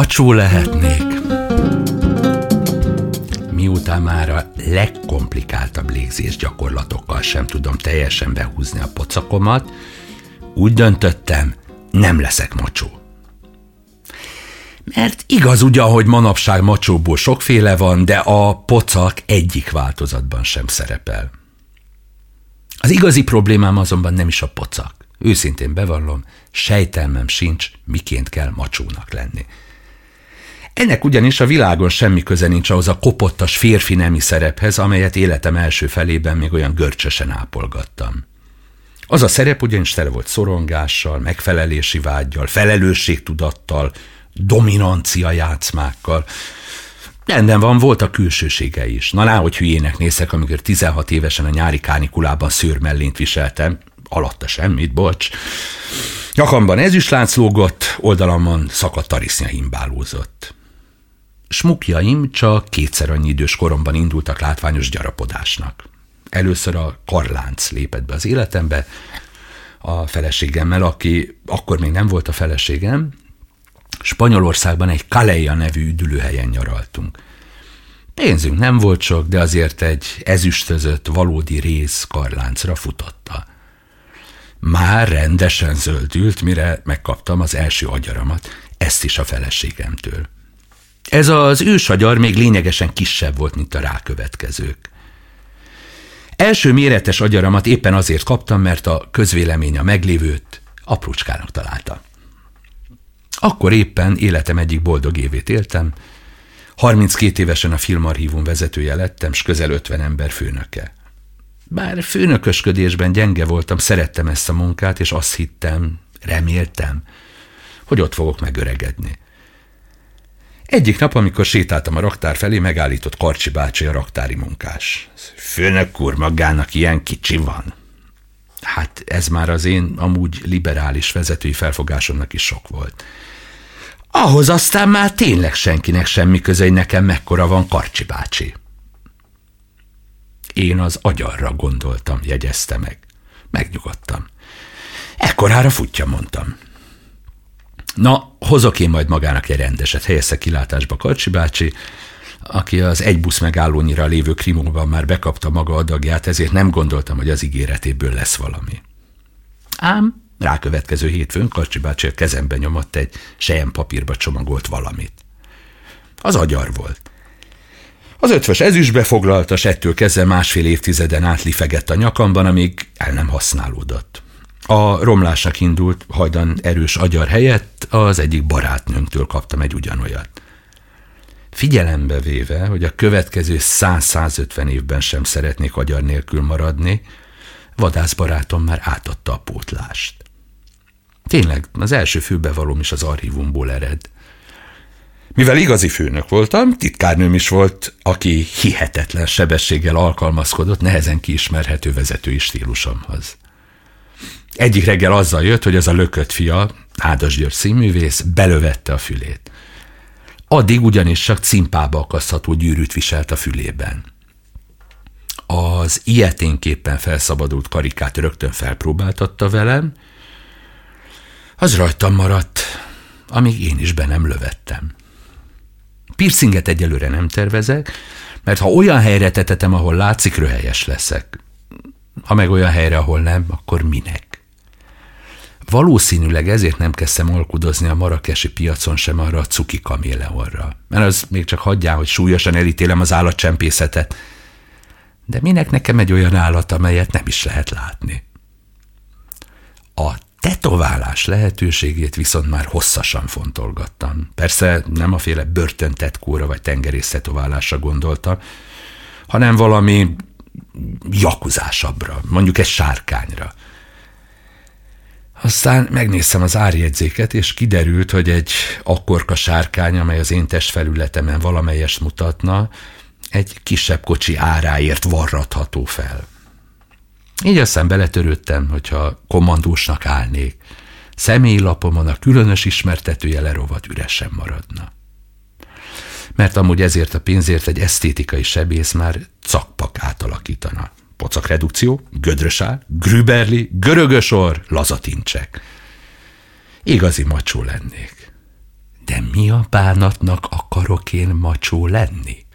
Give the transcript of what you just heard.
macsó lehetnék. Miután már a legkomplikáltabb légzés gyakorlatokkal sem tudom teljesen behúzni a pocakomat, úgy döntöttem, nem leszek macsó. Mert igaz ugyan, hogy manapság macsóból sokféle van, de a pocak egyik változatban sem szerepel. Az igazi problémám azonban nem is a pocak. Őszintén bevallom, sejtelmem sincs, miként kell macsónak lenni. Ennek ugyanis a világon semmi köze nincs ahhoz a kopottas férfi nemi szerephez, amelyet életem első felében még olyan görcsösen ápolgattam. Az a szerep ugyanis tele volt szorongással, megfelelési vággyal, felelősségtudattal, dominancia játszmákkal. Rendben van, volt a külsősége is. Na náhogy hülyének nézek, amikor 16 évesen a nyári kánikulában szőrmellényt viseltem, alatta semmit, bocs. Nyakamban ezüstlánc lógott, oldalamon szakadt tarisznya himbálózott. Smukjaim csak 2-szer annyi idős koromban indultak látványos gyarapodásnak. Először a karlánc lépett be az életembe, a feleségemmel, aki akkor még nem volt a feleségem. Spanyolországban egy Calella nevű üdülőhelyen nyaraltunk. Pénzünk nem volt sok, de azért egy ezüstözött valódi rész karláncra futotta. Már rendesen zöldült, mire megkaptam az első agyaramat, ezt is a feleségemtől. Ez az ősagyar még lényegesen kisebb volt, mint a rákövetkezők. Első méretes agyaramat éppen azért kaptam, mert a közvélemény a meglévőt aprócskának találta. Akkor éppen életem egyik boldog évét éltem, 32 évesen a Filmarchívum vezetője lettem, s közel 50 ember főnöke. Bár főnökösködésben gyenge voltam, szerettem ezt a munkát, és azt hittem, reméltem, hogy ott fogok megöregedni. Egyik nap, amikor sétáltam a raktár felé, megállított Karcsi bácsi, a raktári munkás. Főnök úr, magának ilyen kicsi van? Hát ez már az én amúgy liberális vezetői felfogásomnak is sok volt. Ahhoz aztán már tényleg senkinek semmi köze, hogy nekem mekkora van, Karcsi bácsi. Én az agyarra gondoltam, jegyezte meg. Megnyugodtam. Ekkorára futja, mondtam. Na, hozok én majd magának egy rendeset, helyezte kilátásba Karcsi bácsi, aki az egy busz megállónyira lévő krimóban már bekapta maga adagját, ezért nem gondoltam, hogy az ígéretéből lesz valami. Ám rákövetkező hétfőn Karcsi bácsi a kezembe nyomott egy selyempapírba csomagolt valamit. Az agyar volt. Az 5-ös ezüstbe foglalta, s ettől kezdve 1,5 évtizeden át lifegett a nyakamban, amíg el nem használódott. A romlásnak indult hajdan erős agyar helyett az egyik barátnőmtől kaptam egy ugyanolyat. Figyelembe véve, hogy a következő 100-150 évben sem szeretnék agyar nélkül maradni, vadászbarátom már átadta a pótlást. Tényleg, az első főbevalóm is az archívumból ered. Mivel igazi főnök voltam, titkárnőm is volt, aki hihetetlen sebességgel alkalmazkodott nehezen kiismerhető vezetői stílusomhoz. Egyik reggel azzal jött, hogy az a lökött fia, Ádas György színművész, belövette a fülét. Addig ugyanis csak cimpába akasztható gyűrűt viselt a fülében. Az ilyeténképpen felszabadult karikát rögtön felpróbáltatta velem, az rajtam maradt, amíg én is be nem lövettem. Piercinget egyelőre nem tervezek, mert ha olyan helyre tetetem, ahol látszik, röhelyes leszek. Ha meg olyan helyre, ahol nem, akkor minek? Valószínűleg ezért nem kezdtem alkudozni a marrakesi piacon sem arra a cuki kaméleonra. Mert az még csak hagyján, hogy súlyosan elítélem az állatcsempészetet. De minek nekem egy olyan állat, amelyet nem is lehet látni? A tetoválás lehetőségét viszont már hosszasan fontolgattam. Persze nem aféle börtöntetkóra vagy tengerész tetoválásra gondoltam, hanem valami jakuzásabbra, mondjuk egy sárkányra. Aztán megnéztem az árjegyzéket, és kiderült, hogy egy akkorka sárkány, amely az én testfelületemen valamelyest mutatna, egy kisebb kocsi áráért varratható fel. Így aztán beletörődtem, hogyha kommandósnak állnék, személylapomon a különös ismertetője lerovat üresen maradna. Mert amúgy ezért a pénzért egy esztétikai sebész már cakpak átalakítana. Pocakredukció, gödrösál, grüberli, görögös orr, lazatincsek. Igazi macsó lennék. De mi a bánatnak akarok én macsó lenni?